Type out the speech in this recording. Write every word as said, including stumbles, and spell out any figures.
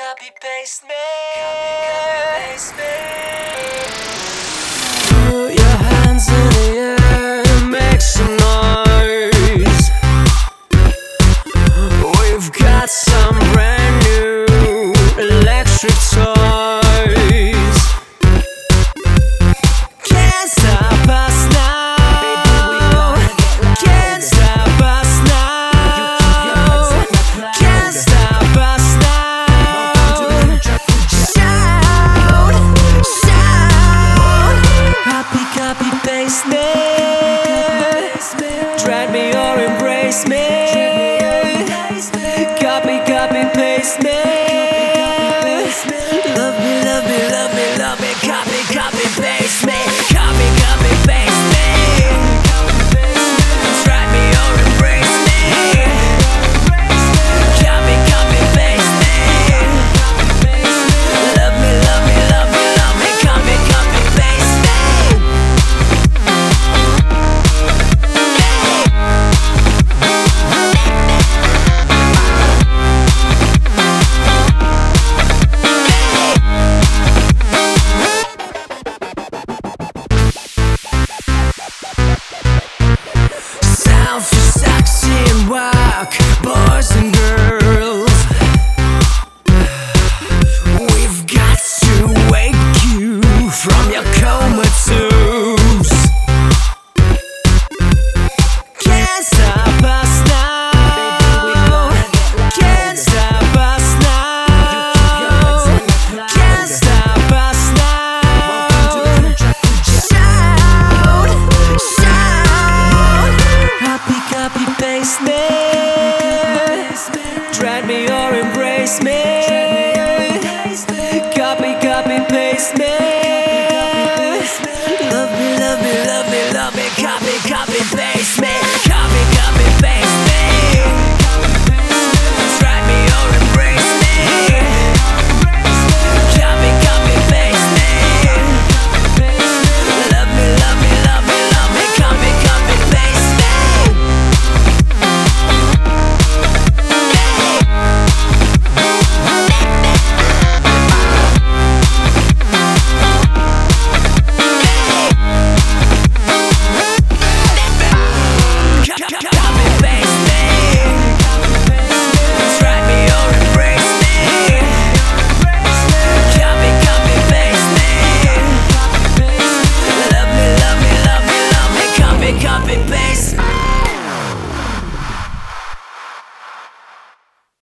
copy, paste me. Copy, copy, paste me. Put your hands in the air and make some noise. We've got some brand new electric toys. Can't stop us now. Can't stop us now. Can't stop us now. Shout, shout. Copy, copy, paste me. Drag me or embrace me. Copy, copy, paste me. Love me, love me, love me, love me. Copy, copy, paste me. Copy, copy, paste me. Drag me or embrace me. Copy, copy, paste me. Love me, love me, love me, love me. Copy, copy, paste me. Sound for sexy and rock, boys and girls. We've got to wake you from your comatose. Can't stop us now. Can't stop us now. Can't stop us now. Shout, shout. Copy, copy, paste me. Drag me or embrace me.